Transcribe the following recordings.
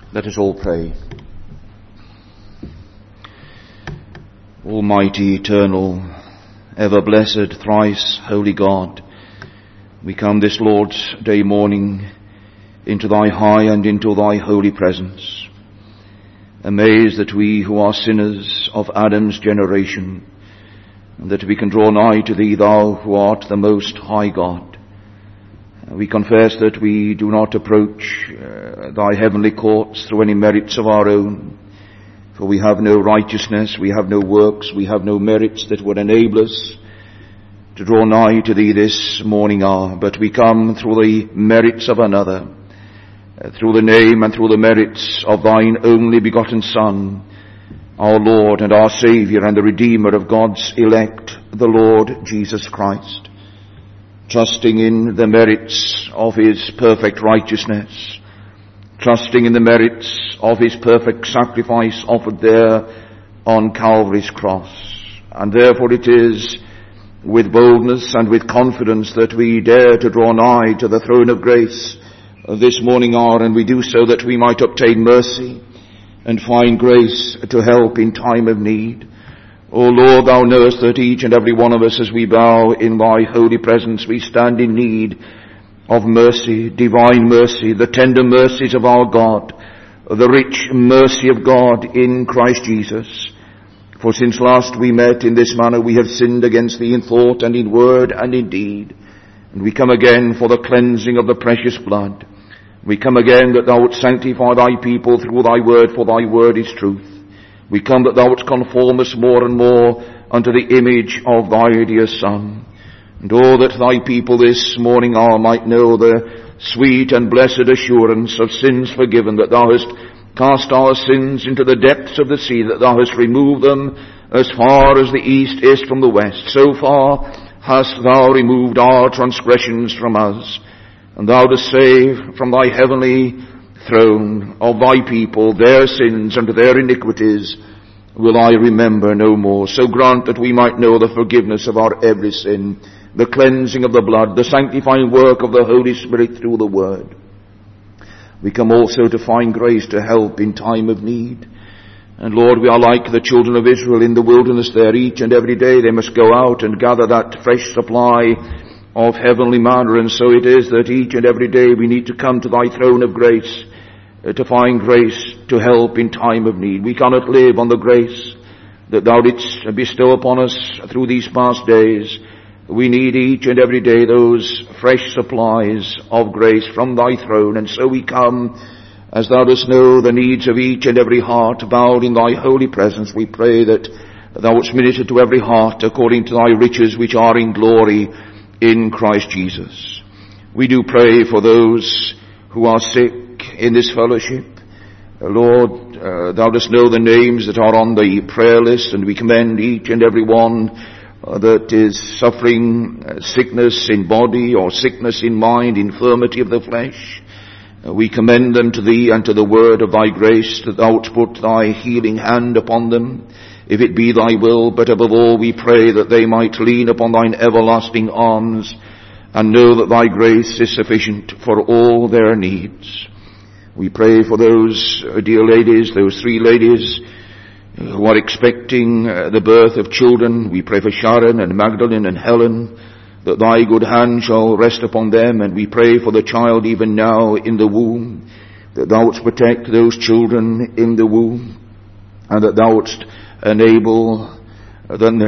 Let us all pray. Almighty, eternal, ever blessed, thrice holy God, we come this Lord's Day morning into thy high and into thy holy presence, amazed that we who are sinners of Adam's generation, and that we can draw nigh to thee, thou who art the most high God. We confess that we do not approach thy heavenly courts through any merits of our own, for we have no righteousness, we have no works, we have no merits that would enable us to draw nigh to thee this morning hour, but we come through the merits of another, through the name and through the merits of thine only begotten Son, our Lord and our Saviour and the Redeemer of God's elect, the Lord Jesus Christ. Trusting in the merits of his perfect righteousness, trusting in the merits of his perfect sacrifice offered there on Calvary's cross. And therefore it is with boldness and with confidence that we dare to draw nigh to the throne of grace this morning hour, and we do so that we might obtain mercy and find grace to help in time of need. O Lord, thou knowest that each and every one of us, as we bow in thy holy presence, we stand in need of mercy, divine mercy, the tender mercies of our God, the rich mercy of God in Christ Jesus. For since last we met in this manner, we have sinned against thee in thought and in word and in deed. And we come again for the cleansing of the precious blood. We come again that thou wouldst sanctify thy people through thy word, for thy word is truth. We come that thou wouldst conform us more and more unto the image of thy dear Son. And oh, that thy people this morning hour might know the sweet and blessed assurance of sins forgiven, that thou hast cast our sins into the depths of the sea, that thou hast removed them as far as the east is from the west. So far hast thou removed our transgressions from us, and thou dost save from thy heavenly throne of thy people their sins and their iniquities will I remember no more. So grant that we might know the forgiveness of our every sin, the cleansing of the blood, the sanctifying work of the Holy Spirit through the word. We come also to find grace to help in time of need. And Lord, we are like the children of Israel in the wilderness there. Each and every day they must go out and gather that fresh supply of heavenly manna, and so it is that each and every day we need to come to thy throne of grace to find grace to help in time of need. We cannot live on the grace that thou didst bestow upon us through these past days. We need each and every day those fresh supplies of grace from thy throne, and so we come, as thou dost know the needs of each and every heart bowed in thy holy presence. We pray that thou wouldst minister to every heart according to thy riches which are in glory in Christ Jesus. We do pray for those who are sick in this fellowship. Lord, thou dost know the names that are on the prayer list, and we commend each and every one that is suffering sickness in body or sickness in mind, infirmity of the flesh. We commend them to thee and to the word of thy grace, that thou wouldst put thy healing hand upon them, if it be thy will. But above all we pray that they might lean upon thine everlasting arms and know that thy grace is sufficient for all their needs. We pray for those dear ladies, those three ladies who are expecting the birth of children. We pray for Sharon and Magdalene and Helen, that thy good hand shall rest upon them. And we pray for the child even now in the womb, that thou wouldst protect those children in the womb, and that thou wouldst enable them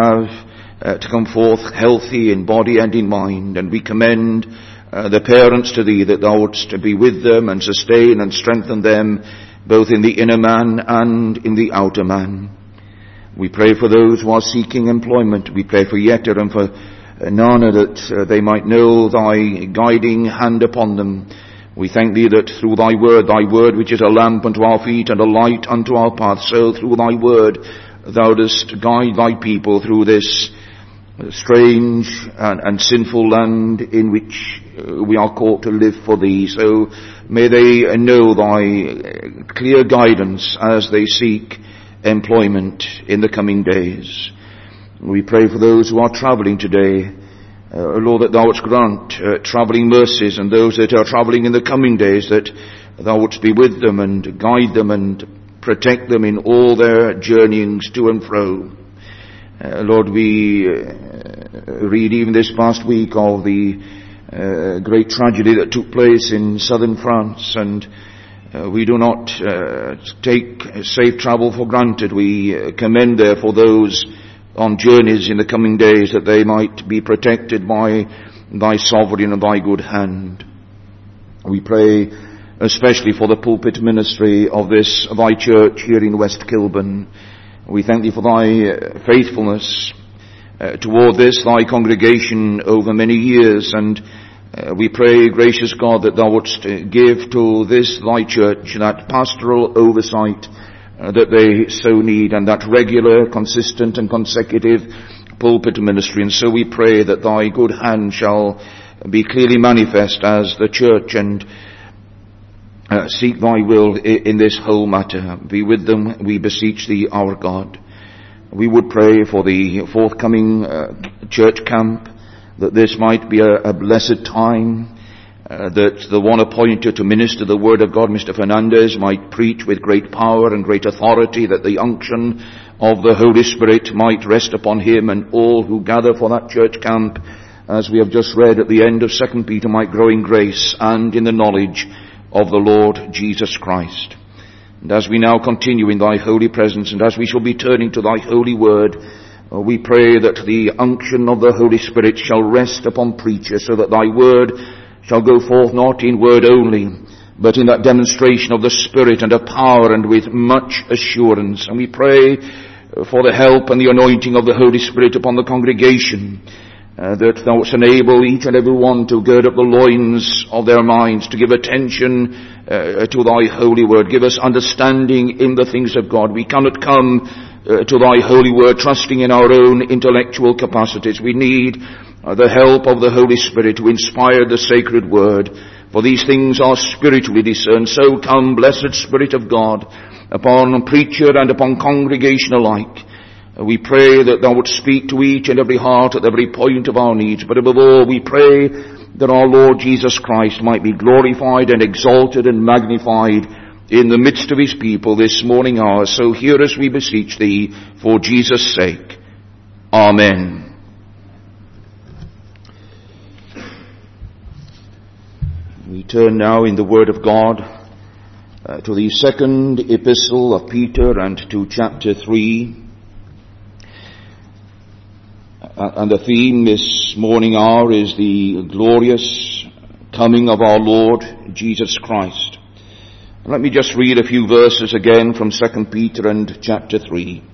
to come forth healthy in body and in mind. And we commend the parents to thee, that thou wouldst be with them and sustain and strengthen them, both in the inner man and in the outer man. We pray for those who are seeking employment. We pray for Yetter and for Nana, that they might know thy guiding hand upon them. We thank thee that through thy word which is a lamp unto our feet and a light unto our path, so through thy word thou dost guide thy people through this strange and sinful land in which we are called to live for thee. So may they know thy clear guidance as they seek employment in the coming days. We pray for those who are travelling today. Lord, that thou wouldst grant travelling mercies, and those that are travelling in the coming days, that thou wouldst be with them and guide them and protect them in all their journeyings to and fro. Lord, we read even this past week of the great tragedy that took place in southern France, and we do not take safe travel for granted. We commend therefore those on journeys in the coming days, that they might be protected by thy sovereign and thy good hand. We pray especially for the pulpit ministry of this thy church here in West Kilburn. We thank thee for thy faithfulness toward this thy congregation over many years, and we pray, gracious God, that thou wouldst give to this thy church that pastoral oversight that they so need, and that regular, consistent and consecutive pulpit ministry. And so we pray that thy good hand shall be clearly manifest as the church, and seek thy will in this whole matter. Be with them, we beseech thee, our God. We would pray for the forthcoming church camp, that this might be a blessed time, that the one appointed to minister the word of God, Mr. Fernandez, might preach with great power and great authority, that the unction of the Holy Spirit might rest upon him, and all who gather for that church camp, as we have just read at the end of 2 Peter, might grow in grace and in the knowledge of the Lord Jesus Christ. And as we now continue in thy holy presence, and as we shall be turning to thy holy word, we pray that the unction of the Holy Spirit shall rest upon preachers, so that thy word shall go forth not in word only, but in that demonstration of the Spirit and of power, and with much assurance. And we pray for the help and the anointing of the Holy Spirit upon the congregation, that thou wouldst enable each and every one to gird up the loins of their minds, to give attention to thy holy word. Give us understanding in the things of God. We cannot come to thy holy word trusting in our own intellectual capacities. We need the help of the Holy Spirit to inspire the sacred word, for these things are spiritually discerned. So come, blessed Spirit of God, upon preacher and upon congregation alike. We pray that thou wouldst speak to each and every heart at every point of our needs. But above all, we pray that our Lord Jesus Christ might be glorified and exalted and magnified in the midst of his people this morning hour. So hear us, we beseech thee, for Jesus' sake. Amen. We turn now in the Word of God to the second epistle of Peter, and to chapter 3. And the theme this morning hour is the glorious coming of our Lord Jesus Christ. Let me just read a few verses again from 2 Peter and chapter 3.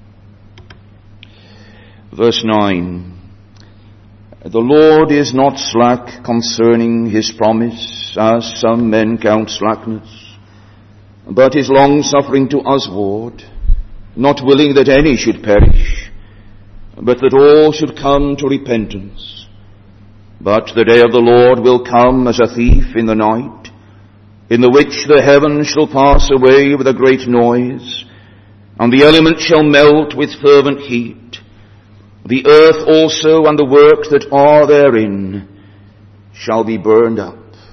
Verse 9. The Lord is not slack concerning his promise, as some men count slackness, but is long-suffering to usward, not willing that any should perish, but that all should come to repentance. But the day of the Lord will come as a thief in the night, in the which the heavens shall pass away with a great noise, and the elements shall melt with fervent heat. The earth also and the works that are therein shall be burned up.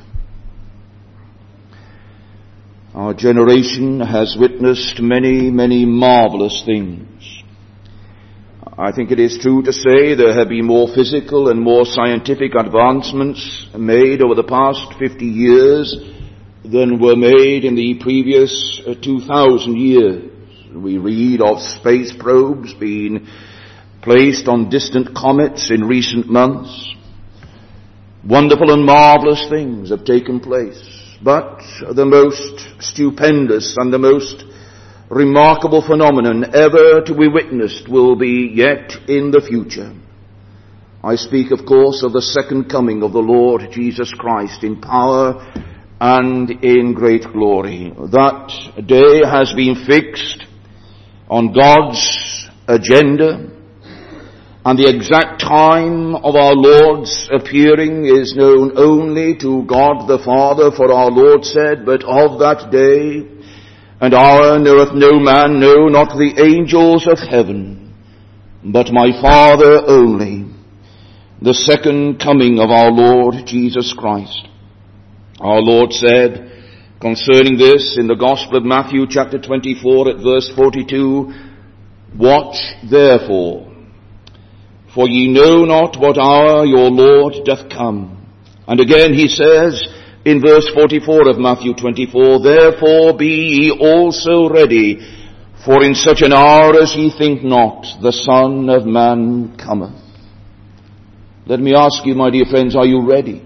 Our generation has witnessed many, many marvelous things. I think it is true to say there have been more physical and more scientific advancements made over the past 50 years than were made in the previous 2,000 years. We read of space probes being placed on distant comets in recent months. Wonderful and marvelous things have taken place. But the most stupendous and the most remarkable phenomenon ever to be witnessed will be yet in the future. I speak, of course, of the second coming of the Lord Jesus Christ in power and in great glory. That day has been fixed on God's agenda, and the exact time of our Lord's appearing is known only to God the Father, for our Lord said, "But of that day and hour knoweth no man, no, not the angels of heaven, but my Father only." The second coming of our Lord Jesus Christ. Our Lord said, concerning this in the Gospel of Matthew chapter 24 at verse 42, "Watch therefore, for ye know not what hour your Lord doth come." And again he says in verse 44 of Matthew 24, "Therefore be ye also ready, for in such an hour as ye think not, the Son of Man cometh." Let me ask you, my dear friends, are you ready?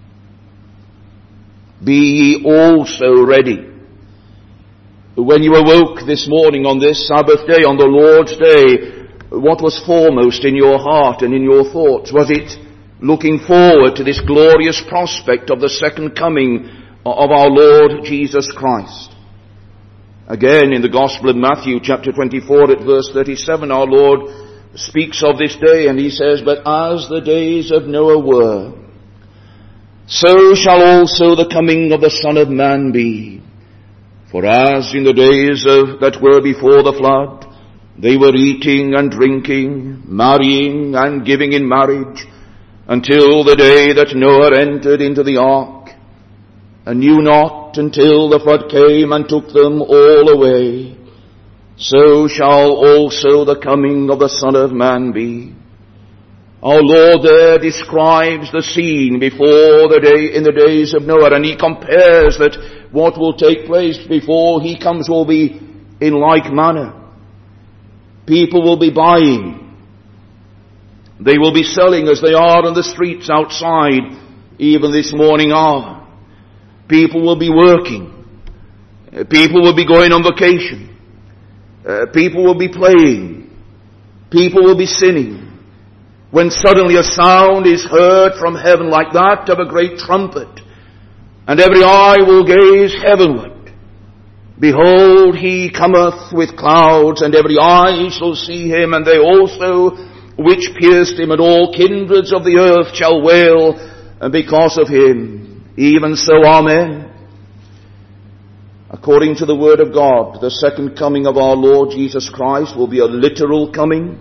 Be ye also ready. When you awoke this morning on this Sabbath day, on the Lord's day, what was foremost in your heart and in your thoughts? Was it looking forward to this glorious prospect of the second coming of our Lord Jesus Christ? Again, in the Gospel of Matthew chapter 24 at verse 37, our Lord speaks of this day, and he says, "But as the days of Noah were, so shall also the coming of the Son of Man be. For as in the days that were before the flood, they were eating and drinking, marrying and giving in marriage, until the day that Noah entered into the ark, and knew not until the flood came and took them all away, so shall also the coming of the Son of Man be." Our Lord there describes the scene before in the days of Noah, and he compares that what will take place before he comes will be in like manner. People will be buying. They will be selling as they are on the streets outside, even this morning hour. People will be working. People will be going on vacation. People will be playing. People will be sinning. When suddenly a sound is heard from heaven like that of a great trumpet, and every eye will gaze heavenward. Behold, he cometh with clouds, and every eye shall see him, and they also which pierced him, and all kindreds of the earth shall wail because of him. Even so, amen. According to the word of God, the second coming of our Lord Jesus Christ will be a literal coming.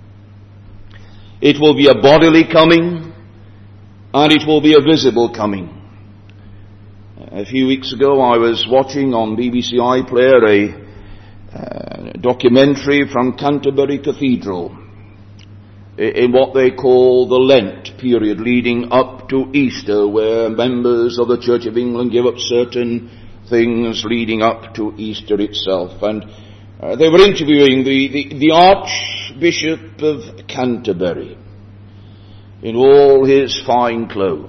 It will be a bodily coming, and it will be a visible coming. A few weeks ago I was watching on BBC iPlayer a documentary from Canterbury Cathedral in what they call the Lent period leading up to Easter, where members of the Church of England give up certain things leading up to Easter itself. And they were interviewing the Archbishop of Canterbury in all his fine clothes.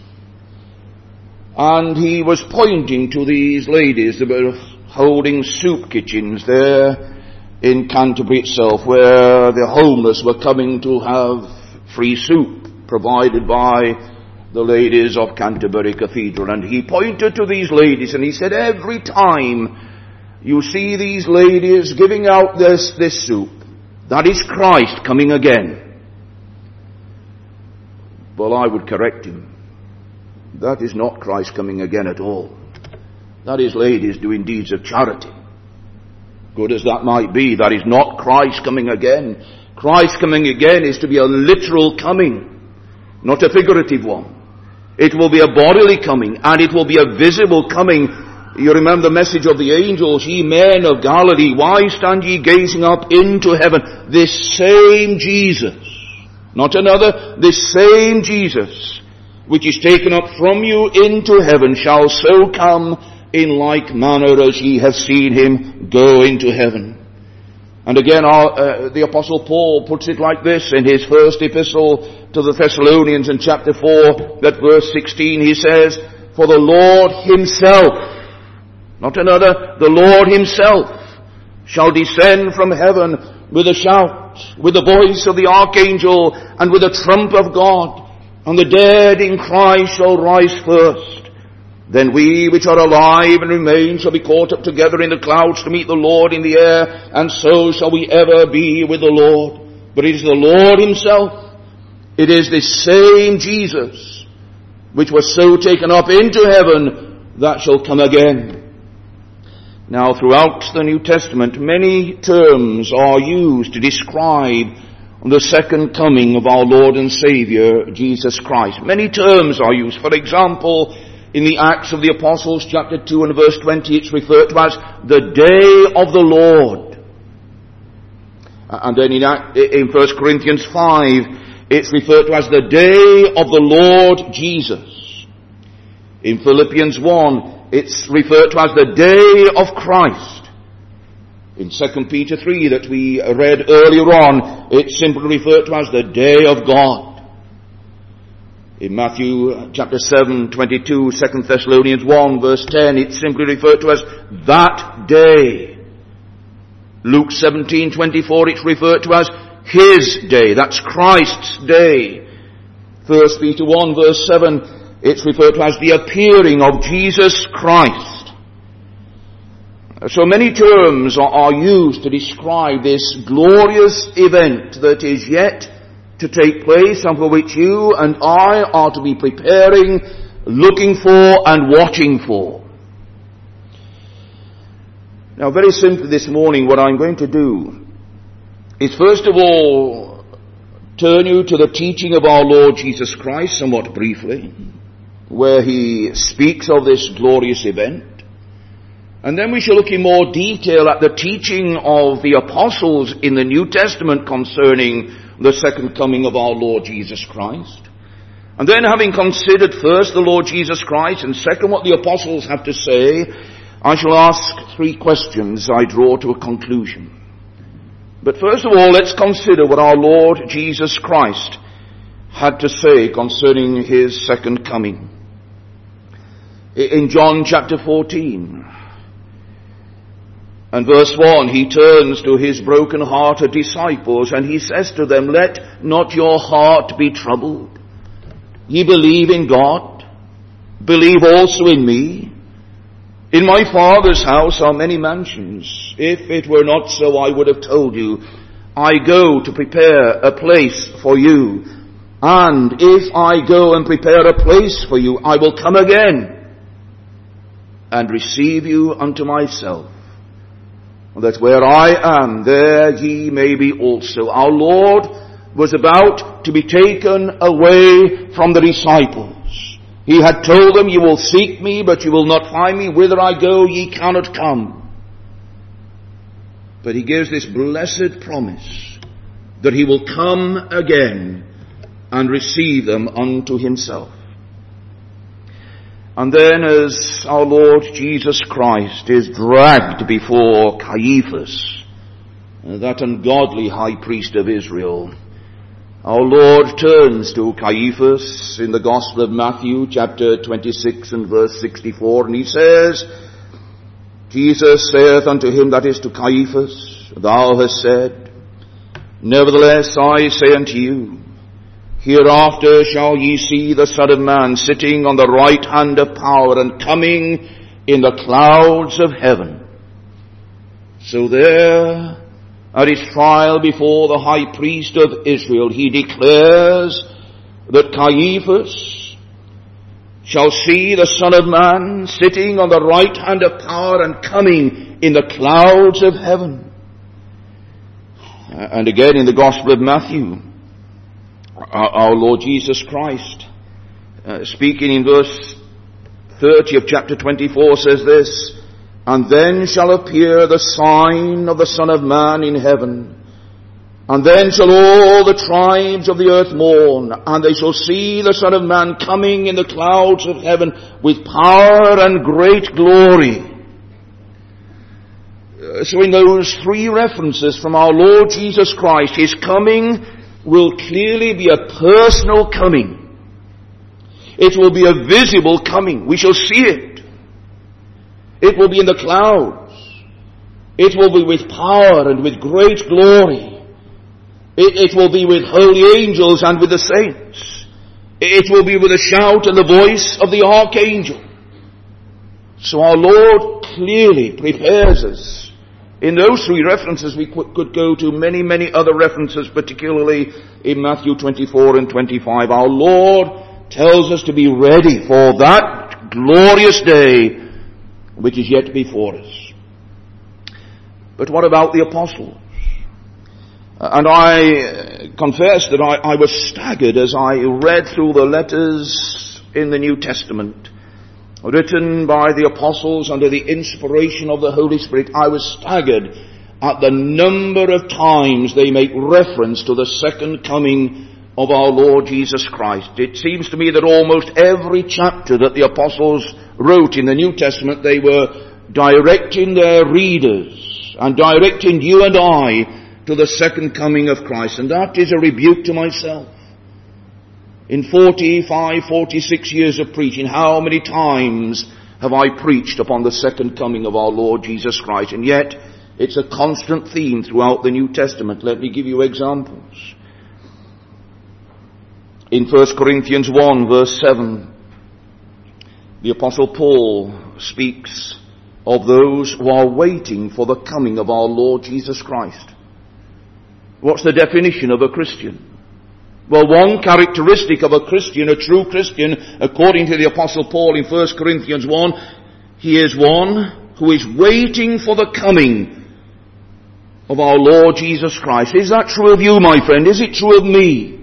And he was pointing to these ladies that were holding soup kitchens there in Canterbury itself, where the homeless were coming to have free soup provided by the ladies of Canterbury Cathedral. And he pointed to these ladies and he said, every time you see these ladies giving out this soup, that is Christ coming again. Well, I would correct him. That is not Christ coming again at all. That is ladies doing deeds of charity. Good as that might be, that is not Christ coming again. Christ coming again is to be a literal coming, not a figurative one. It will be a bodily coming, and it will be a visible coming. You remember the message of the angels, ye men of Galilee, why stand ye gazing up into heaven? This same Jesus, not another, this same Jesus, which is taken up from you into heaven, shall so come in like manner as ye have seen him go into heaven. And again, the Apostle Paul puts it like this in his first epistle to the Thessalonians in chapter 4, that verse 16, he says, for the Lord himself, not another, the Lord himself shall descend from heaven with a shout, with the voice of the archangel, and with the trump of God, and the dead in Christ shall rise first. Then we which are alive and remain shall be caught up together in the clouds to meet the Lord in the air, and so shall we ever be with the Lord. But it is the Lord himself, it is this same Jesus, which was so taken up into heaven, that shall come again. Now, throughout the New Testament, many terms are used to describe the second coming of our Lord and Savior, Jesus Christ. Many terms are used. For example, In the Acts of the Apostles, chapter 2 and verse 20, it's referred to as the day of the Lord. And then in 1 Corinthians 5, it's referred to as the day of the Lord Jesus. In Philippians 1, it's referred to as the day of Christ. In 2 Peter 3 that we read earlier on, it's simply referred to as the day of God. In Matthew chapter 7, 22, 2 Thessalonians 1 verse 10, it's simply referred to as that day. Luke 17, 24, it's referred to as His day. That's Christ's day. 1 Peter 1 verse 7, it's referred to as the appearing of Jesus Christ. So many terms are used to describe this glorious event that is yet to take place and for which you and I are to be preparing, looking for and watching for. Now, very simply this morning, what I'm going to do is first of all turn you to the teaching of our Lord Jesus Christ somewhat briefly, where He speaks of this glorious event. And then we shall look in more detail at the teaching of the apostles in the New Testament concerning the second coming of our Lord Jesus Christ. And then, having considered first the Lord Jesus Christ and second what the apostles have to say, I shall ask 3 questions I draw to a conclusion. But first of all, let's consider what our Lord Jesus Christ had to say concerning His second coming. In John chapter 14, and verse 1, He turns to His broken-hearted disciples and He says to them, "Let not your heart be troubled. Ye believe in God, believe also in me. In my Father's house are many mansions. If it were not so, I would have told you. I go to prepare a place for you. And if I go and prepare a place for you, I will come again and receive you unto myself, that where I am, there ye may be also." Our Lord was about to be taken away from the disciples. He had told them, "You will seek me, but you will not find me. Whither I go, ye cannot come." But He gives this blessed promise that He will come again and receive them unto Himself. And then, as our Lord Jesus Christ is dragged before Caiaphas, that ungodly high priest of Israel, our Lord turns to Caiaphas in the Gospel of Matthew chapter 26 and verse 64, and He says, Jesus saith unto him that is to Caiaphas, "Thou hast said, nevertheless I say unto you, hereafter shall ye see the Son of Man sitting on the right hand of power and coming in the clouds of heaven." So there, at His trial before the high priest of Israel, He declares that Caiaphas shall see the Son of Man sitting on the right hand of power and coming in the clouds of heaven. And again in the Gospel of Matthew, our Lord Jesus Christ, speaking in verse 30 of chapter 24, says this, "And then shall appear the sign of the Son of Man in heaven. And then shall all the tribes of the earth mourn, and they shall see the Son of Man coming in the clouds of heaven with power and great glory." So in those 3 references from our Lord Jesus Christ, His coming will clearly be a personal coming. It will be a visible coming. We shall see it. It will be in the clouds. It will be with power and with great glory. It will be with holy angels and with the saints. It will be with a shout and the voice of the archangel. So our Lord clearly prepares us. In those 3 references, we could go to many, many other references, particularly in Matthew 24 and 25. Our Lord tells us to be ready for that glorious day which is yet before us. But what about the apostles? And I confess that I was staggered as I read through the letters in the New Testament written by the apostles under the inspiration of the Holy Spirit, I was staggered at the number of times they make reference to the second coming of our Lord Jesus Christ. It seems to me that almost every chapter that the apostles wrote in the New Testament, they were directing their readers and directing you and I to the second coming of Christ. And that is a rebuke to myself. In 45, 46 years of preaching, how many times have I preached upon the second coming of our Lord Jesus Christ? And yet, it's a constant theme throughout the New Testament. Let me give you examples. In 1 Corinthians 1 verse 7, the Apostle Paul speaks of those who are waiting for the coming of our Lord Jesus Christ. What's the definition of a Christian? Well, one characteristic of a Christian, a true Christian, according to the Apostle Paul in 1 Corinthians 1, he is one who is waiting for the coming of our Lord Jesus Christ. Is that true of you, my friend? Is it true of me?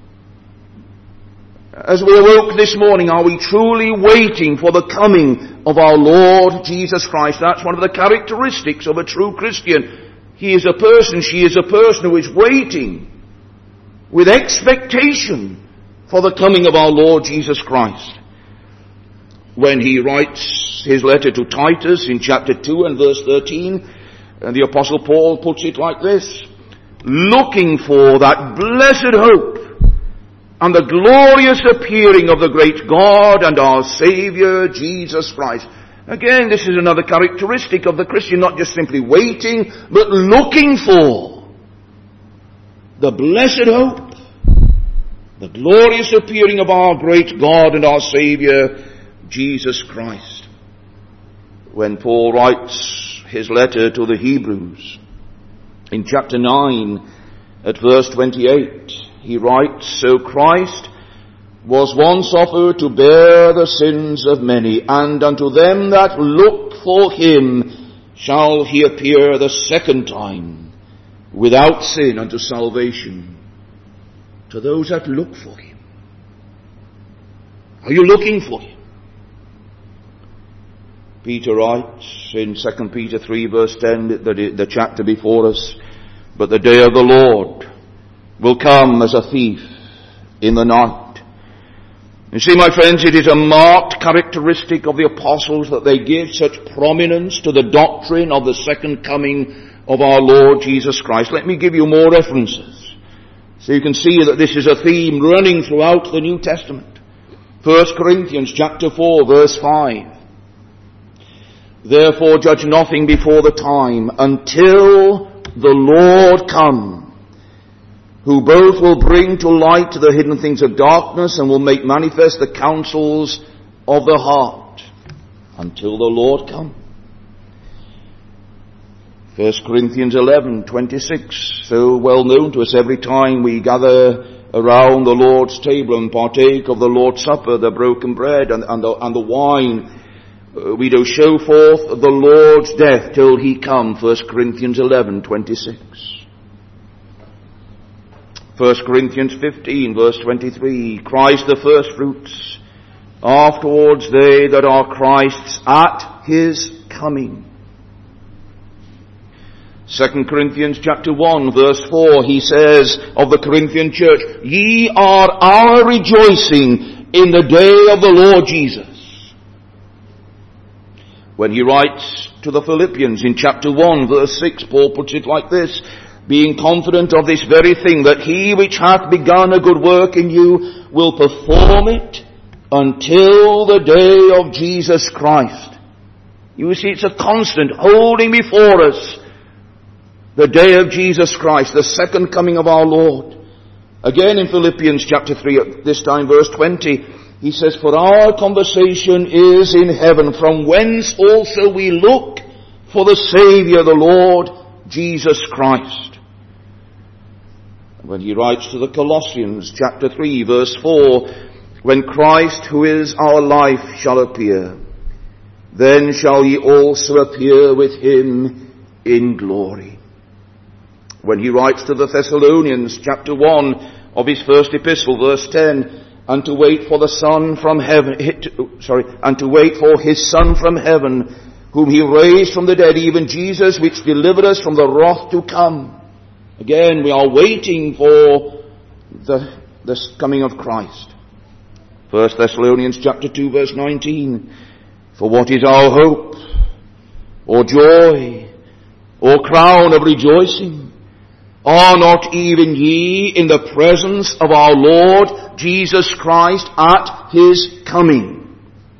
As we awoke this morning, are we truly waiting for the coming of our Lord Jesus Christ? That's one of the characteristics of a true Christian. He is a person, she is a person who is waiting with expectation for the coming of our Lord Jesus Christ. When he writes his letter to Titus in chapter 2 and verse 13, the Apostle Paul puts it like this: looking for that blessed hope and the glorious appearing of the great God and our Saviour, Jesus Christ. Again, this is another characteristic of the Christian, not just simply waiting, but looking for the blessed hope, the glorious appearing of our great God and our Saviour, Jesus Christ. When Paul writes his letter to the Hebrews, in chapter 9, at verse 28, he writes, so Christ was once offered to bear the sins of many, and unto them that look for him shall he appear the second time, without sin unto salvation, to those that look for him. Are you looking for him? Peter writes in 2 Peter 3 verse 10, the chapter before us, but the day of the Lord will come as a thief in the night. You see, my friends, it is a marked characteristic of the apostles that they give such prominence to the doctrine of the second coming of our Lord Jesus Christ. Let me give you more references, so you can see that this is a theme running throughout the New Testament. 1 Corinthians chapter 4 verse 5. Therefore judge nothing before the time until the Lord come, who both will bring to light the hidden things of darkness and will make manifest the counsels of the heart. Until the Lord come. 1 Corinthians 11:26, so well known to us every time we gather around the Lord's table and partake of the Lord's Supper, the broken bread and the wine. We do show forth the Lord's death till he come. 1 Corinthians 11:26. 1 Corinthians 15 verse 23, Christ the first fruits, afterwards they that are Christ's at his coming. 2 Corinthians chapter 1 verse 4, he says of the Corinthian church, ye are our rejoicing in the day of the Lord Jesus. When he writes to the Philippians in chapter 1 verse 6, Paul puts it like this, being confident of this very thing, that he which hath begun a good work in you will perform it until the day of Jesus Christ. You see, it's a constant holding before us the day of Jesus Christ, the second coming of our Lord. Again in Philippians chapter 3, at this time verse 20, he says, for our conversation is in heaven, from whence also we look for the Saviour, the Lord Jesus Christ. When he writes to the Colossians chapter 3 verse 4, when Christ who is our life shall appear, then shall ye also appear with him in glory. When he writes to the Thessalonians chapter 1 of his first epistle verse 10, and to wait for the Son from heaven, and to wait for his Son from heaven, whom he raised from the dead, even Jesus, which delivered us from the wrath to come. Again, we are waiting for the coming of Christ. 1 Thessalonians chapter 2 verse 19. For what is our hope, or joy, or crown of rejoicing? Are not even ye in the presence of our Lord Jesus Christ at his coming?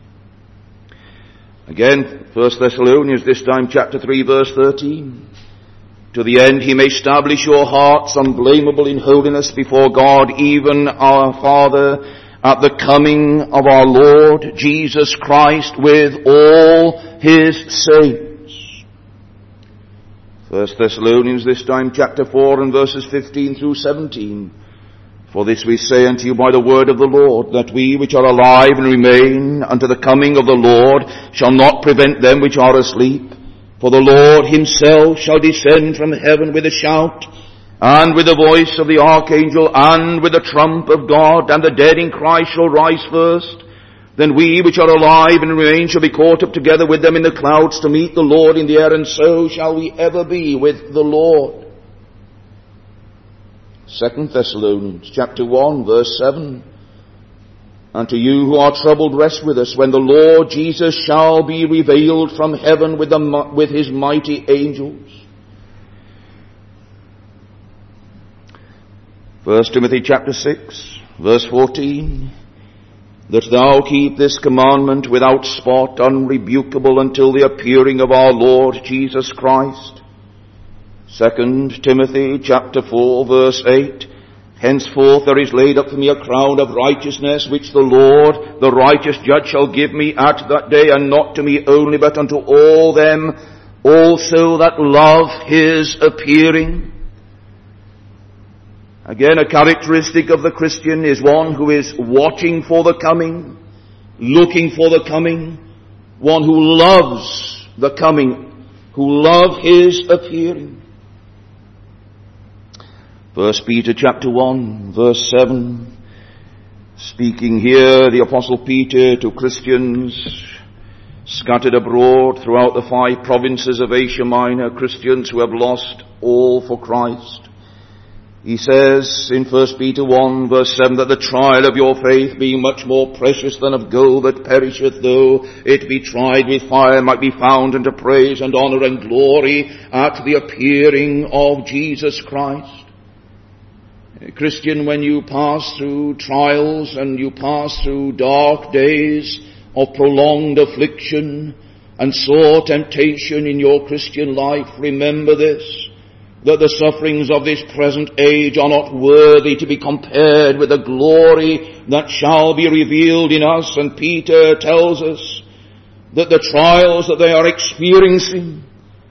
Again, 1 Thessalonians, this time chapter 3 verse 13. To the end he may establish your hearts unblameable in holiness before God, even our Father, at the coming of our Lord Jesus Christ with all his saints. 1 Thessalonians, this time chapter 4 and verses 15 through 17. For this we say unto you by the word of the Lord, that we which are alive and remain unto the coming of the Lord shall not prevent them which are asleep. For the Lord himself shall descend from heaven with a shout, and with the voice of the archangel, and with the trump of God, and the dead in Christ shall rise first. Then we which are alive and remain shall be caught up together with them in the clouds to meet the Lord in the air, and so shall we ever be with the Lord. 2 Thessalonians chapter 1 verse 7. Unto you who are troubled, rest with us, when the Lord Jesus shall be revealed from heaven with his mighty angels. 1 Timothy chapter 6 verse 14. That thou keep this commandment without spot, unrebukable, until the appearing of our Lord Jesus Christ. 2 Timothy chapter 4 verse 8. Henceforth there is laid up for me a crown of righteousness, which the Lord, the righteous judge, shall give me at that day, and not to me only, but unto all them also that love his appearing. Again, a characteristic of the Christian is one who is watching for the coming, looking for the coming, one who loves the coming, who love his appearing. 1 Peter chapter 1 verse 7, speaking here the Apostle Peter to Christians scattered abroad throughout the 5 provinces of Asia Minor, Christians who have lost all for Christ. He says in 1 Peter 1 verse 7 that the trial of your faith, being much more precious than of gold that perisheth, though it be tried with fire, might be found unto praise and honor and glory at the appearing of Jesus Christ. Christian, when you pass through trials and you pass through dark days of prolonged affliction and sore temptation in your Christian life, remember this, that the sufferings of this present age are not worthy to be compared with the glory that shall be revealed in us. And Peter tells us that the trials that they are experiencing,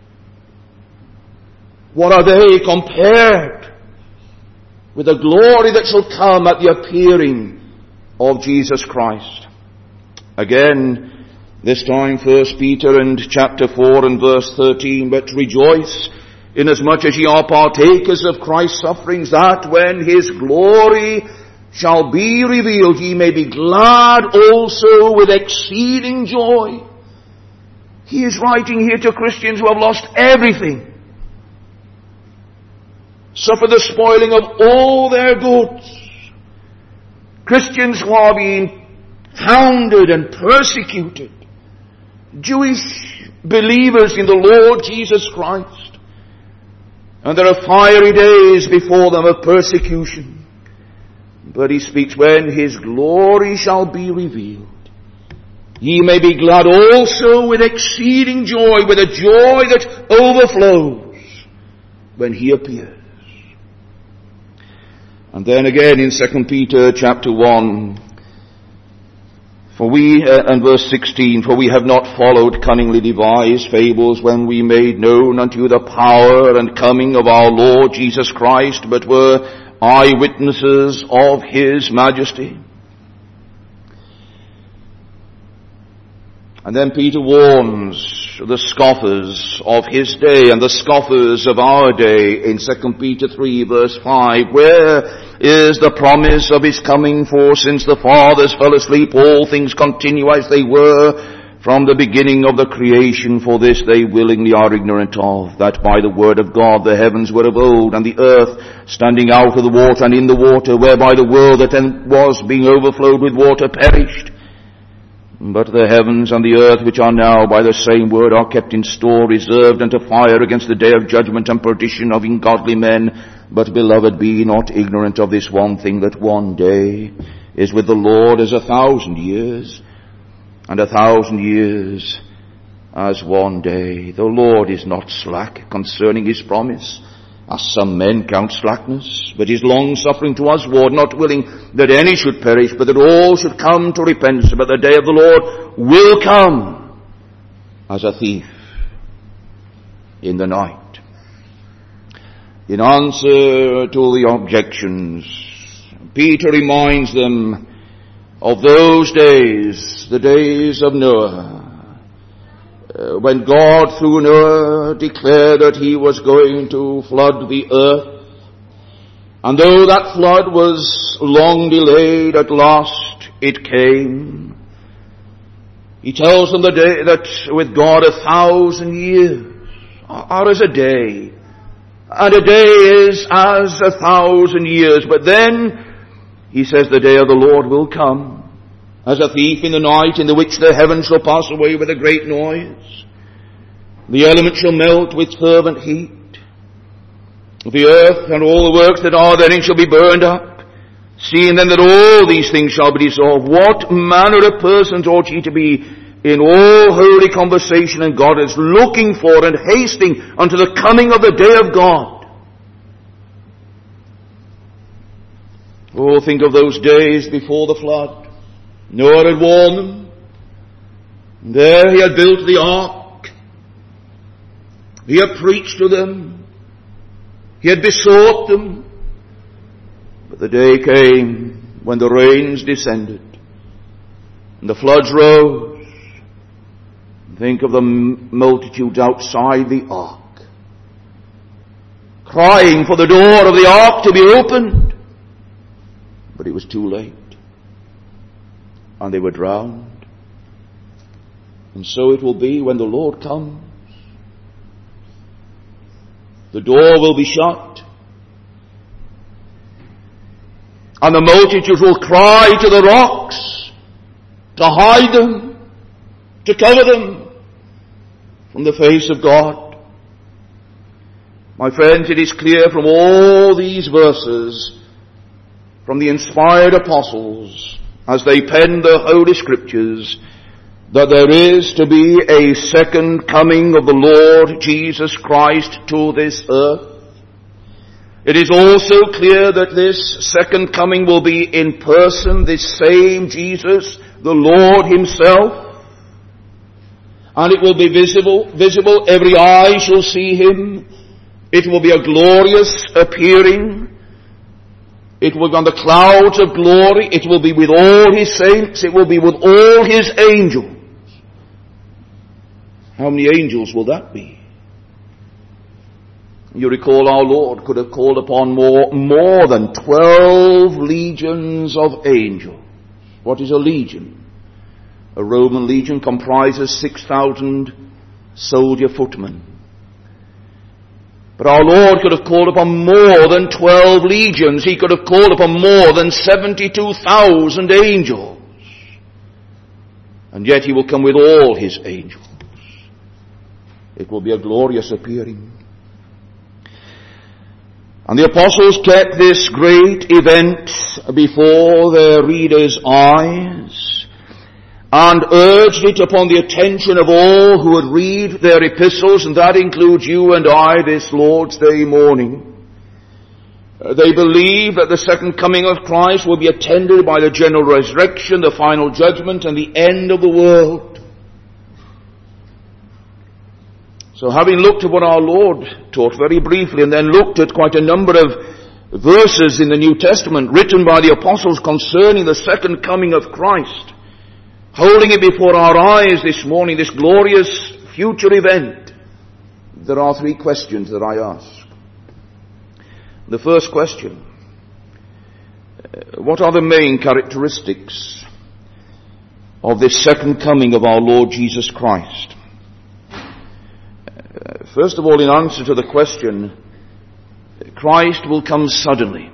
what are they compared with the glory that shall come at the appearing of Jesus Christ? Again, this time 1 Peter and chapter 4 and verse 13, but rejoice inasmuch as ye are partakers of Christ's sufferings, that when his glory shall be revealed, ye may be glad also with exceeding joy. He is writing here to Christians who have lost everything, suffer the spoiling of all their goods. Christians who are being hounded and persecuted. Jewish believers in the Lord Jesus Christ. And there are fiery days before them of persecution. But he speaks, when his glory shall be revealed, ye may be glad also with exceeding joy, with a joy that overflows when he appears. And then again in 2 Peter chapter 1, and verse 16, for we have not followed cunningly devised fables when we made known unto you the power and coming of our Lord Jesus Christ, but were eyewitnesses of his majesty. And then Peter warns the scoffers of his day and the scoffers of our day in 2 Peter 3 verse 5. Where is the promise of his coming? For since the fathers fell asleep, all things continue as they were from the beginning of the creation. For this they willingly are ignorant of, that by the word of God the heavens were of old, and the earth standing out of the water and in the water, whereby the world that then was, being overflowed with water, perished. But the heavens and the earth, which are now by the same word, are kept in store, reserved unto fire against the day of judgment and perdition of ungodly men. But, beloved, be not ignorant of this one thing, that one day is with the Lord as 1,000 years, and 1,000 years as one day. The Lord is not slack concerning his promise, as some men count slackness, but is long-suffering to us, Lord, not willing that any should perish, but that all should come to repentance. But the day of the Lord will come as a thief in the night. In answer to the objections, Peter reminds them of those days, the days of Noah, when God through Noah declared that he was going to flood the earth. And though that flood was long delayed, at last it came. He tells them the day that with God 1,000 years are as a day, and a day is as 1,000 years. But then he says the day of the Lord will come as a thief in the night, in the which the heavens shall pass away with a great noise. The elements shall melt with fervent heat. The earth and all the works that are therein shall be burned up. Seeing then that all these things shall be dissolved, what manner of persons ought ye to be in all holy conversation and godliness, looking for and hasting unto the coming of the day of God? Oh, think of those days before the flood. Noah had warned them. There he had built the ark. He had preached to them. He had besought them. But the day came when the rains descended and the floods rose. Think of the multitudes outside the ark, crying for the door of the ark to be opened. But it was too late, and they were drowned. And so it will be when the Lord comes. The door will be shut, and the multitudes will cry to the rocks to hide them, to cover them from the face of God. My friends, it is clear from all these verses, from the inspired apostles, as they penned the Holy Scriptures, that there is to be a second coming of the Lord Jesus Christ to this earth. It is also clear that this second coming will be in person, this same Jesus, the Lord himself. And it will be visible, every eye shall see him. It will be a glorious appearing. It will be on the clouds of glory. It will be with all his saints. It will be with all his angels. How many angels will that be? You recall our Lord could have called upon more than 12 legions of angels. What is a legion? A Roman legion comprises 6,000 soldier footmen. But our Lord could have called upon more than 12 legions. He could have called upon more than 72,000 angels. And yet he will come with all his angels. It will be a glorious appearing. And the apostles kept this great event before their readers' eyes and urged it upon the attention of all who would read their epistles, and that includes you and I this Lord's Day morning. They believe that the second coming of Christ will be attended by the general resurrection, the final judgment, and the end of the world. So having looked at what our Lord taught very briefly, and then looked at quite a number of verses in the New Testament written by the apostles concerning the second coming of Christ, holding it before our eyes this morning, this glorious future event, there are three questions that I ask. The first question: what are the main characteristics of this second coming of our Lord Jesus Christ? First of all, in answer to the question, Christ will come suddenly.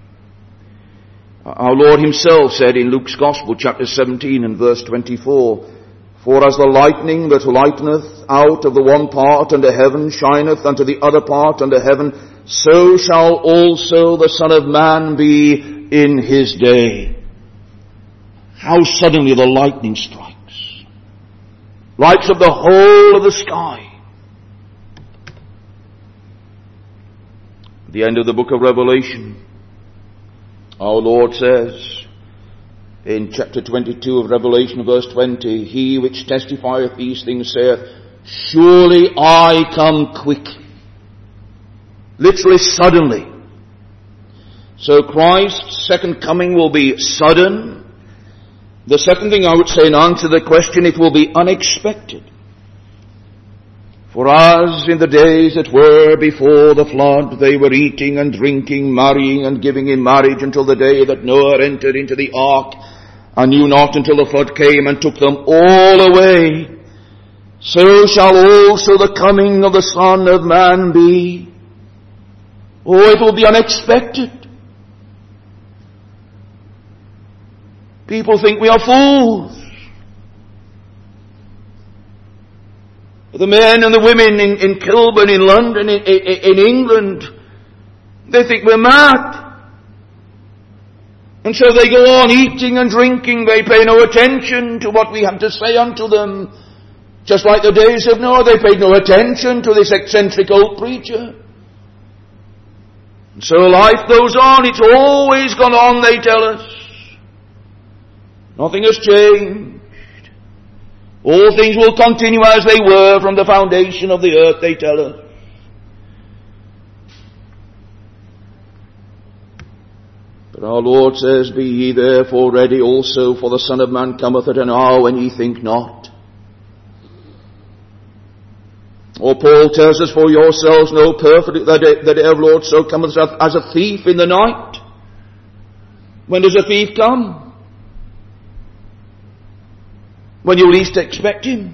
Our Lord himself said in Luke's Gospel, chapter 17 and verse 24, "For as the lightning that lighteneth out of the one part under heaven shineth unto the other part under heaven, so shall also the Son of Man be in his day." How suddenly the lightning strikes, lights up the whole of the sky. At the end of the book of Revelation, our Lord says in chapter 22 of Revelation, verse 20, "He which testifieth these things saith, Surely I come quickly." Literally suddenly. So Christ's second coming will be sudden. The second thing I would say in answer to the question, it will be unexpected. For as in the days that were before the flood, they were eating and drinking, marrying and giving in marriage until the day that Noah entered into the ark, and knew not until the flood came and took them all away, so shall also the coming of the Son of Man be. Oh, it will be unexpected. People think we are fools. The men and the women in Kilburn, in London, in England, they think we're mad. And so they go on eating and drinking. They pay no attention to what we have to say unto them. Just like the days of Noah, they paid no attention to this eccentric old preacher. And so life goes on. It's always gone on, they tell us. Nothing has changed. All things will continue as they were from the foundation of the earth, they tell us. But our Lord says, "Be ye therefore ready also, for the Son of Man cometh at an hour when ye think not." Or Paul tells us, "For yourselves know perfectly that the day of the Lord so cometh as a thief in the night." When does a thief come? When you least expect him.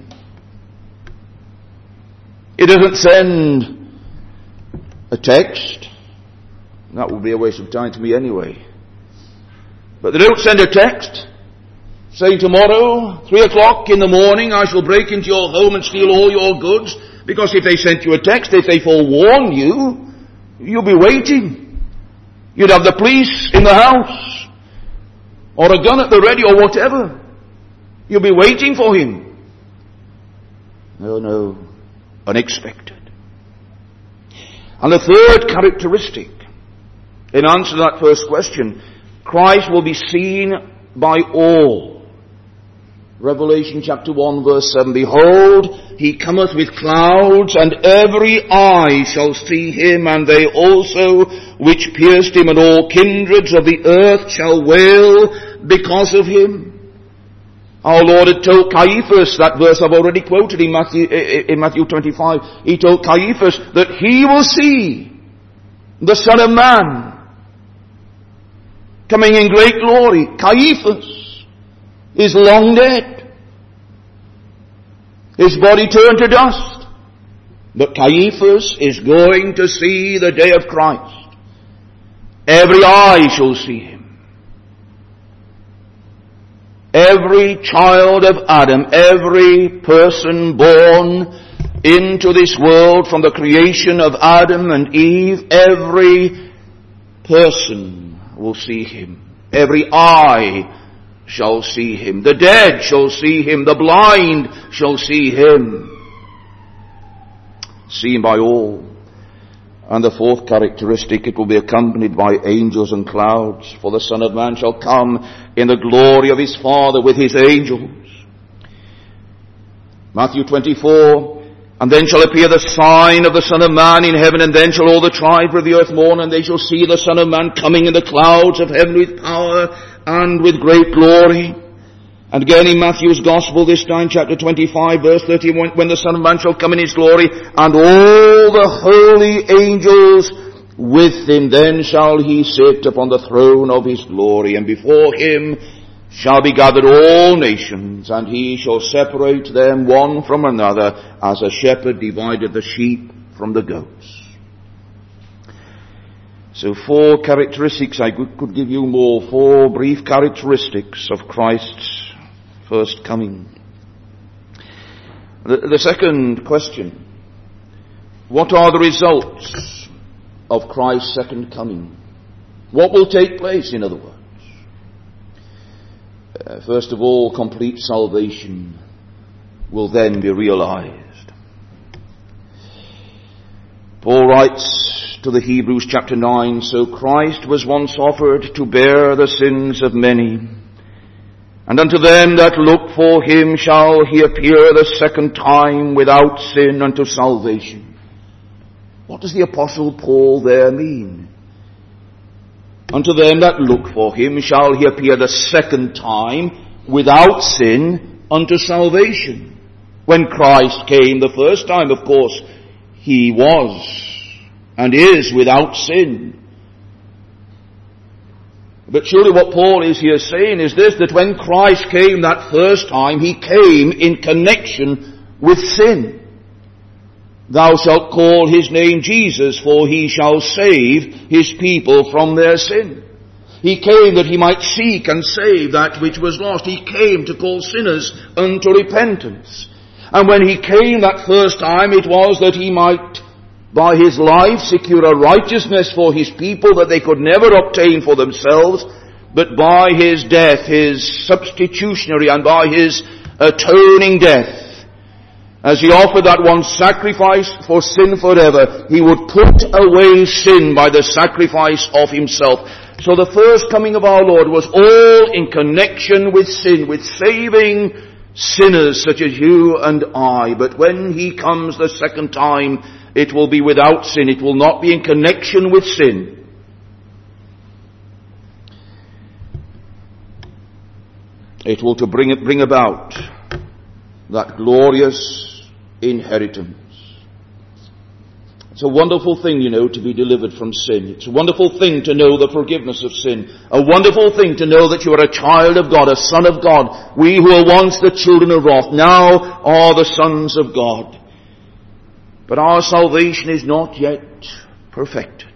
He doesn't send a text. That would be a waste of time to me anyway. But they don't send a text saying, "Tomorrow, 3 o'clock in the morning, I shall break into your home and steal all your goods." Because if they sent you a text, if they forewarn you, you'll be waiting. You'd have the police in the house, or a gun at the ready, or whatever. You'll be waiting for him. No. Unexpected. And the third characteristic, in answer to that first question, Christ will be seen by all. Revelation chapter 1 verse 7, "Behold, he cometh with clouds, and every eye shall see him, and they also which pierced him, and all kindreds of the earth shall wail because of him." Our Lord had told Caiaphas, that verse I've already quoted in Matthew 25, he told Caiaphas that he will see the Son of Man coming in great glory. Caiaphas is long dead. His body turned to dust. But Caiaphas is going to see the day of Christ. Every eye shall see him. Every child of Adam, every person born into this world from the creation of Adam and Eve, every person will see him. Every eye shall see him. The dead shall see him. The blind shall see him. Seen by all. And the fourth characteristic, it will be accompanied by angels and clouds. For the Son of Man shall come in the glory of his Father with his angels. Matthew 24, "And then shall appear the sign of the Son of Man in heaven, and then shall all the tribes of the earth mourn, and they shall see the Son of Man coming in the clouds of heaven with power and with great glory. And again in Matthew's Gospel, this time chapter 25, verse 31, when the Son of Man shall come in his glory, and all the holy angels with him, then shall he sit upon the throne of his glory, and before him shall be gathered all nations, and he shall separate them one from another, as a shepherd divided the sheep from the goats. So 4 characteristics, I could give you more, 4 brief characteristics of Christ's first coming. The second question, what are the results of Christ's second coming? What will take place, in other words? First of all, complete salvation will then be realized. Paul writes to the Hebrews chapter 9, so Christ was once offered to bear the sins of many, and unto them that look for him shall he appear the second time without sin unto salvation. What does the Apostle Paul there mean? Unto them that look for him shall he appear the second time without sin unto salvation. When Christ came the first time, of course, he was and is without sin. But surely what Paul is here saying is this, that when Christ came that first time, he came in connection with sin. Thou shalt call his name Jesus, for he shall save his people from their sin. He came that he might seek and save that which was lost. He came to call sinners unto repentance. And when he came that first time, it was that he might, by his life, secure a righteousness for his people that they could never obtain for themselves, but by his death, his substitutionary and by his atoning death, as he offered that one sacrifice for sin forever, he would put away sin by the sacrifice of himself. So the first coming of our Lord was all in connection with sin, with saving sinners such as you and I. But when he comes the second time, it will be without sin. It will not be in connection with sin. It will to bring about that glorious inheritance. It's a wonderful thing, to be delivered from sin. It's a wonderful thing to know the forgiveness of sin. A wonderful thing to know that you are a child of God, a son of God. We who were once the children of wrath now are the sons of God. But our salvation is not yet perfected.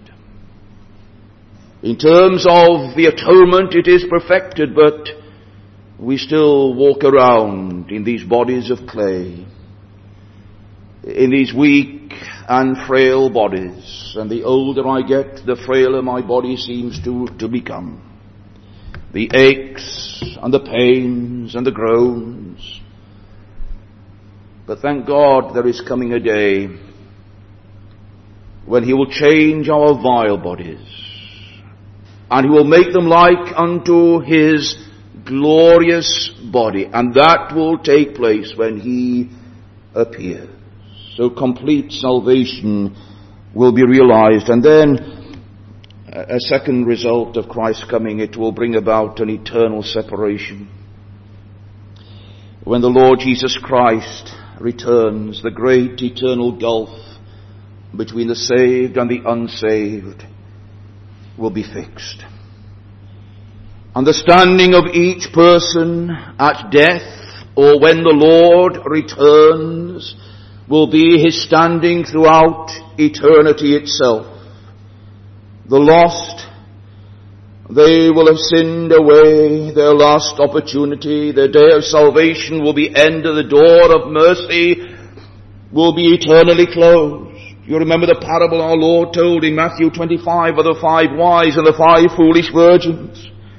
In terms of the atonement, it is perfected, but we still walk around in these bodies of clay, in these weak and frail bodies. And the older I get, the frailer my body seems to become. The aches and the pains and the groans. But thank God there is coming a day when he will change our vile bodies, and he will make them like unto his glorious body, and that will take place when he appears. So complete salvation will be realized. And then a second result of Christ's coming, it will bring about an eternal separation. When the Lord Jesus Christ returns, the great eternal gulf between the saved and the unsaved will be fixed. And the standing of each person at death, or when the Lord returns, will be his standing throughout eternity itself. The lost, they will have sinned away their last opportunity. Their day of salvation will be ended. The door of mercy will be eternally closed. You remember the parable our Lord told in Matthew 25 of the 5 wise and the 5 foolish virgins.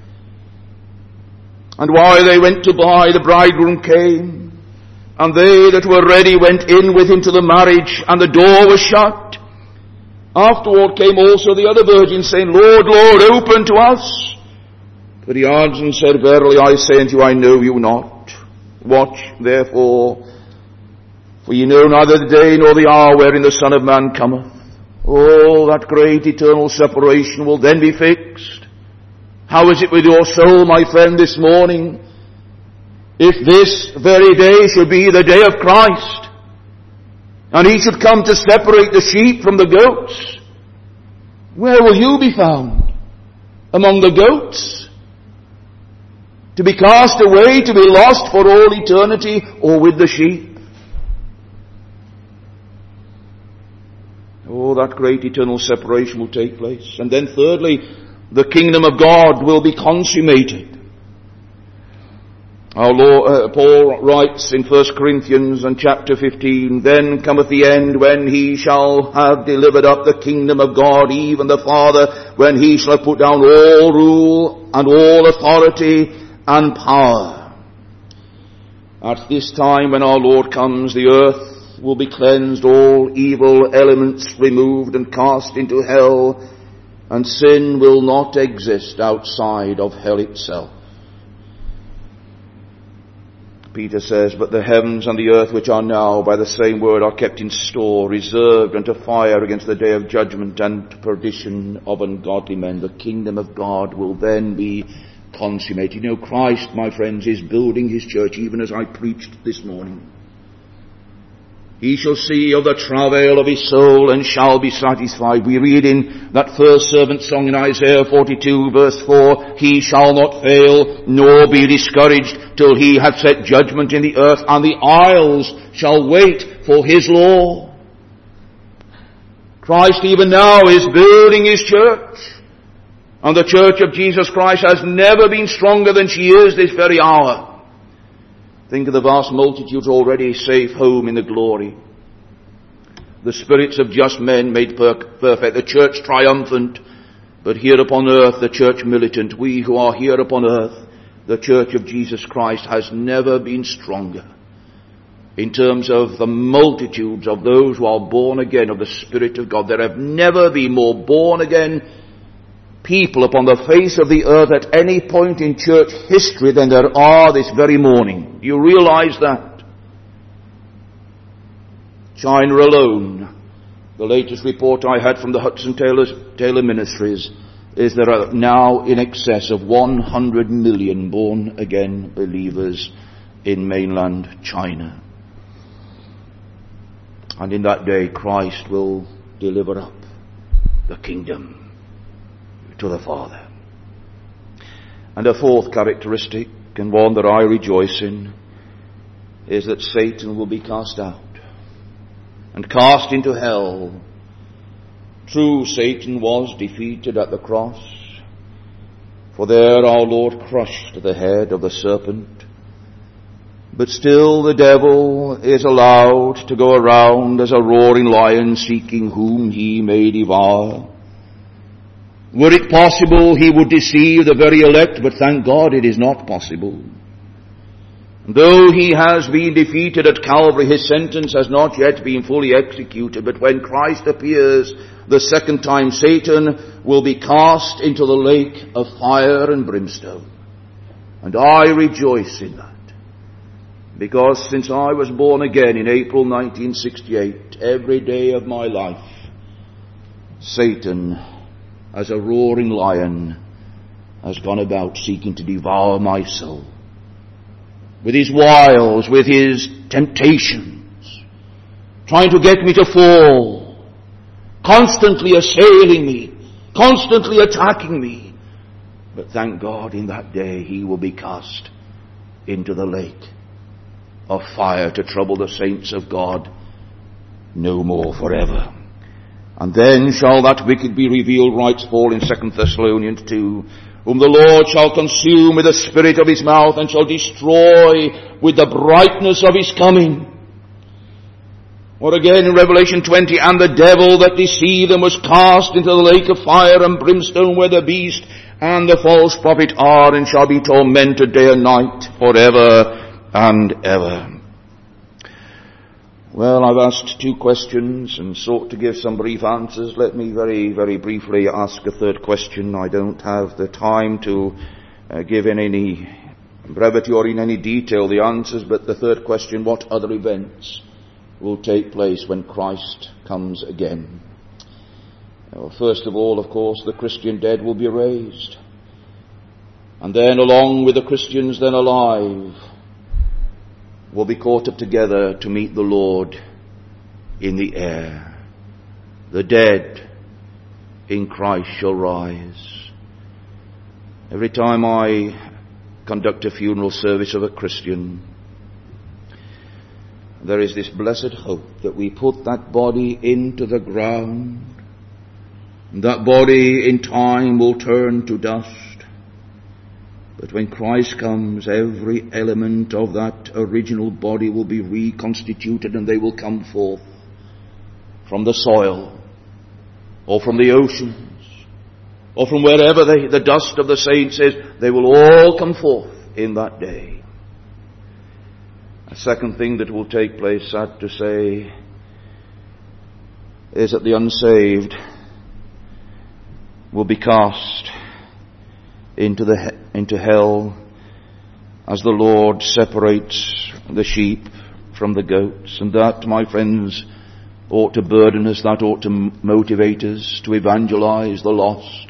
And while they went to buy, the bridegroom came. And they that were ready went in with him to the marriage, and the door was shut. Afterward came also the other virgins, saying, Lord, Lord, open to us. But he answered and said, Verily I say unto you, I know you not. Watch therefore, for ye know neither the day nor the hour wherein the Son of Man cometh. Oh, that great eternal separation will then be fixed. How is it with your soul, my friend, this morning? if this very day should be the day of Christ, and he should come to separate the sheep from the goats, where will you be found? Among the goats? To be cast away, to be lost for all eternity, or with the sheep? Oh, that great eternal separation will take place. And then thirdly, the kingdom of God will be consummated. Our Lord, Paul writes in 1 Corinthians and chapter 15, then cometh the end when he shall have delivered up the kingdom of God, even the Father, when he shall put down all rule and all authority and power. At this time when our Lord comes, the earth will be cleansed, all evil elements removed and cast into hell, and sin will not exist outside of hell itself. Peter says, but the heavens and the earth which are now by the same word are kept in store, reserved unto fire against the day of judgment and perdition of ungodly men. The kingdom of God will then be consummated. You know, Christ, my friends, is building his church, even as I preached this morning. He shall see of the travail of his soul and shall be satisfied. We read in that first servant song in Isaiah 42 verse 4, he shall not fail nor be discouraged till he hath set judgment in the earth, and the isles shall wait for his law. Christ even now is building his church, and the church of Jesus Christ has never been stronger than she is this very hour. Think of the vast multitudes already safe home in the glory. The spirits of just men made perfect. The church triumphant. But here upon earth, the church militant. We who are here upon earth, the church of Jesus Christ has never been stronger. In terms of the multitudes of those who are born again of the Spirit of God. There have never been more born again people upon the face of the earth at any point in church history than there are this very morning. Do you realize that? China alone, the latest report I had from the Hudson Taylor Ministries, is there are now in excess of 100 million born again believers in mainland China. And in that day Christ will deliver up the kingdom to the Father. And a fourth characteristic, and one that I rejoice in, is that Satan will be cast out and cast into hell. True, Satan was defeated at the cross, for there our Lord crushed the head of the serpent. But still the devil is allowed to go around as a roaring lion, seeking whom he may devour. Were it possible, he would deceive the very elect, but thank God it is not possible. Though he has been defeated at Calvary, his sentence has not yet been fully executed. But when Christ appears the second time, Satan will be cast into the lake of fire and brimstone. And I rejoice in that. Because since I was born again in April 1968, every day of my life, Satan, as a roaring lion, has gone about seeking to devour my soul. With his wiles, with his temptations, trying to get me to fall, constantly assailing me, constantly attacking me. But thank God in that day he will be cast into the lake of fire to trouble the saints of God no more forever. And then shall that wicked be revealed, writes Paul in 2 Thessalonians 2, whom the Lord shall consume with the spirit of his mouth, and shall destroy with the brightness of his coming. Or again in Revelation 20, and the devil that deceived them was cast into the lake of fire and brimstone, where the beast and the false prophet are, and shall be tormented day and night forever and ever. Well, I've asked two questions and sought to give some brief answers. Let me very, very briefly ask a third question. I don't have the time to give in any brevity or in any detail the answers, but the third question, what other events will take place when Christ comes again? Well, first of all, of course, the Christian dead will be raised. And then along with the Christians then alive, will be caught up together to meet the Lord in the air. The dead in Christ shall rise. Every time I conduct a funeral service of a Christian, there is this blessed hope that we put that body into the ground. That body in time will turn to dust. But when Christ comes, every element of that original body will be reconstituted, and they will come forth from the soil, or from the oceans, or from wherever the dust of the saints is. They will all come forth in that day. A second thing that will take place, sad to say, is that the unsaved will be cast into hell as the Lord separates the sheep from the goats. And that, my friends, ought to burden us, that ought to motivate us to evangelize the lost.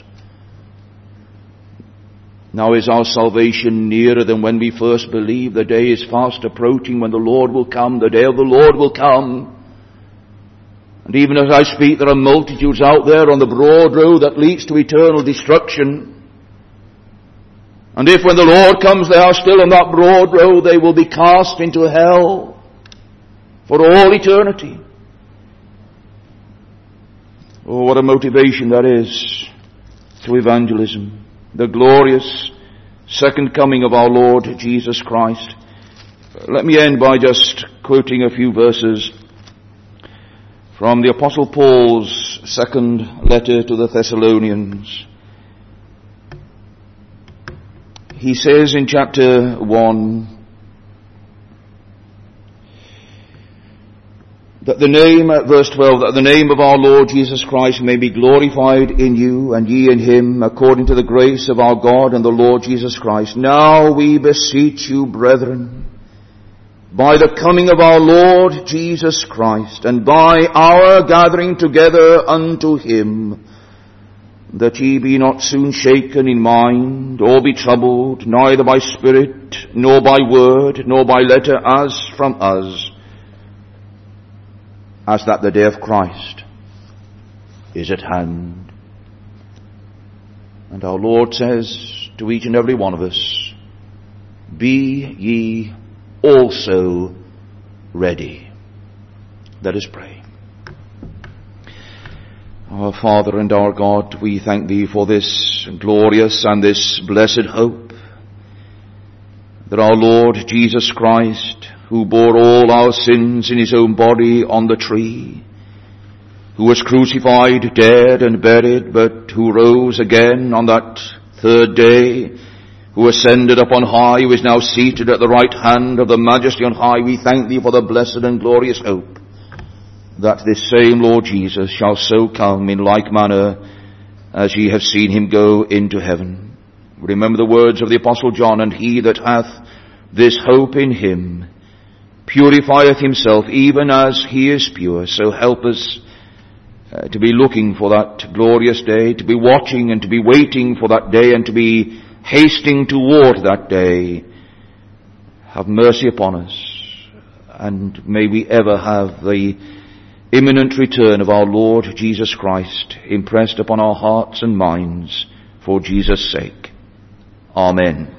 Now is our salvation nearer than when we first believed. The day is fast approaching when the Lord will come. The day of the Lord will come. And even as I speak, there are multitudes out there on the broad road that leads to eternal destruction. And if when the Lord comes they are still on that broad road, they will be cast into hell for all eternity. Oh, what a motivation that is to evangelism. The glorious second coming of our Lord Jesus Christ. Let me end by just quoting a few verses from the Apostle Paul's second letter to the Thessalonians. He says in chapter 1 that the name, verse 12, that the name of our Lord Jesus Christ may be glorified in you, and ye in him, according to the grace of our God and the Lord Jesus Christ. Now we beseech you, brethren, by the coming of our Lord Jesus Christ, and by our gathering together unto him, that ye be not soon shaken in mind, or be troubled, neither by spirit, nor by word, nor by letter as from us, as that the day of Christ is at hand. And our Lord says to each and every one of us, be ye also ready. Let us pray. Our Father and our God, we thank Thee for this glorious and this blessed hope that our Lord Jesus Christ, who bore all our sins in his own body on the tree, who was crucified, dead and buried, but who rose again on that third day, who ascended up on high, who is now seated at the right hand of the Majesty on high. We thank Thee for the blessed and glorious hope that this same Lord Jesus shall so come in like manner as ye have seen him go into heaven. Remember the words of the Apostle John, and he that hath this hope in him purifieth himself even as he is pure. So help us to be looking for that glorious day, to be watching and to be waiting for that day, and to be hasting toward that day. Have mercy upon us, and may we ever have the imminent return of our Lord Jesus Christ impressed upon our hearts and minds for Jesus' sake. Amen.